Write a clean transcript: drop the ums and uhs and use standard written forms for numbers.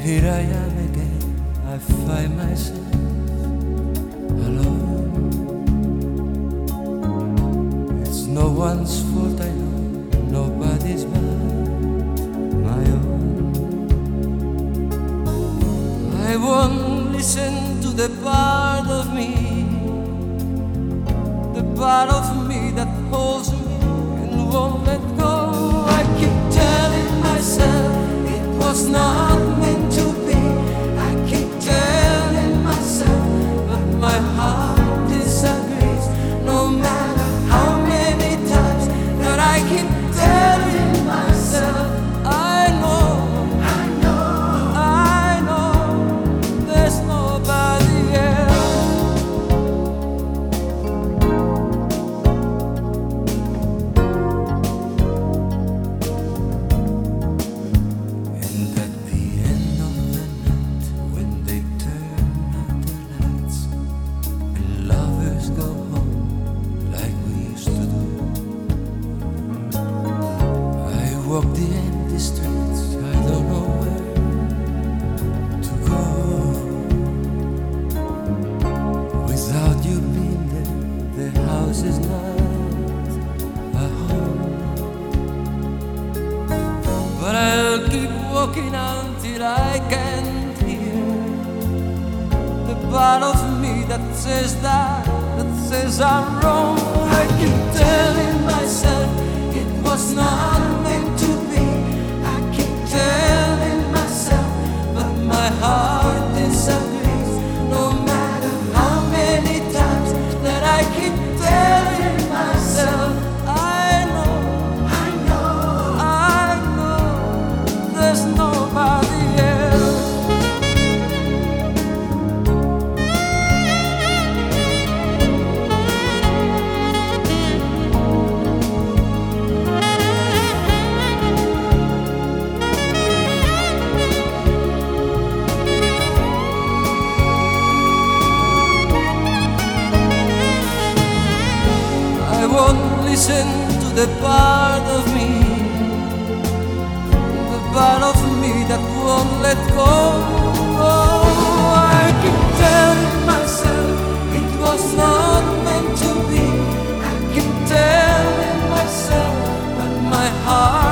Here I am again, I find myself alone. It's no one's fault, I know, nobody's but my own. I won't listen to the part of me, the part of me that holds me and won't let go. I keep telling myself it was not meant to be. I keep telling myself, but my heart disagrees. No matter how many times that I keep telling myself, I know there's nobody else. And at the end of the night, when they turn out the lights and lovers go home like we used to do, I walk the empty streets, I don't know where to go. Without you being there, the house is not a home. But I'll keep walking until I can't hear the part of me that says I'm wrong. I keep telling myself it was not meant to be. I keep telling myself, but my heart disagrees. No matter how many times that I keep telling myself, I know there's nobody else. I won't listen to the part of me, the part of me that won't let go. I keep telling myself it was not meant to be. I keep telling myself, but my heart